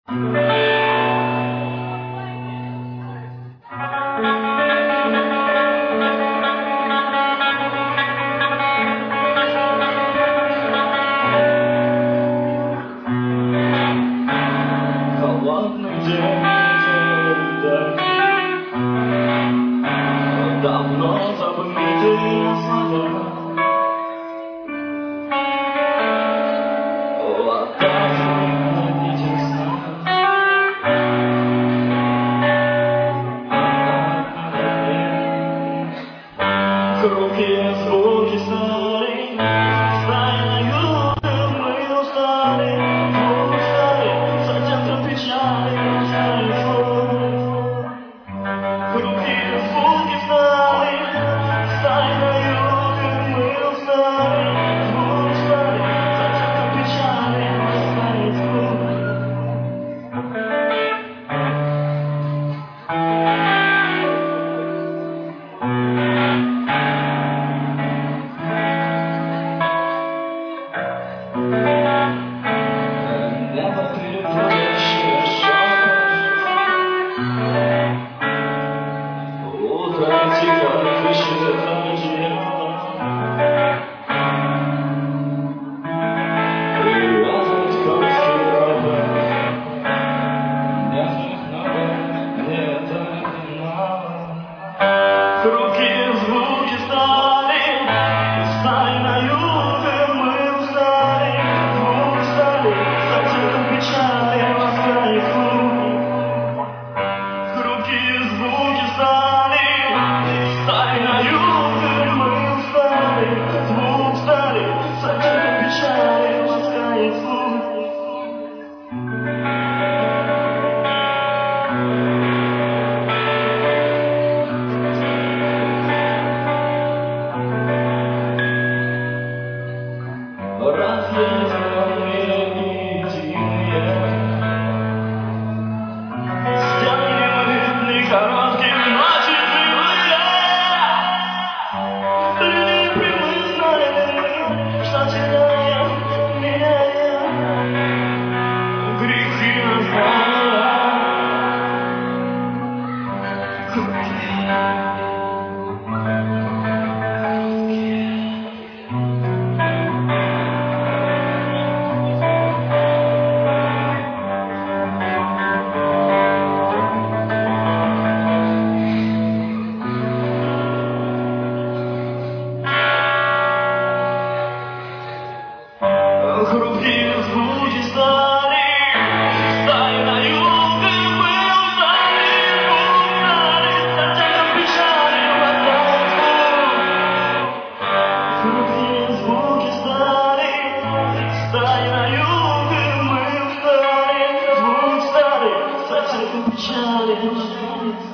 Холодный день давно забытые слова. Громкие звуки стали, стайною мы устали, затем до печали устали. Громкие звуки стали, стайною мы устали, затем до печали устали. Громкие звуки стали, стайною мы устали, затем печали ласкали звук. Громкие звуки стали, стайною мы устали, затем печали ласкали звук. Громкие звуки стали, стайною мы устали, затем печали ласкали звук. Громкие звуки стали, стайною мы устали, затем печали ласкали звук.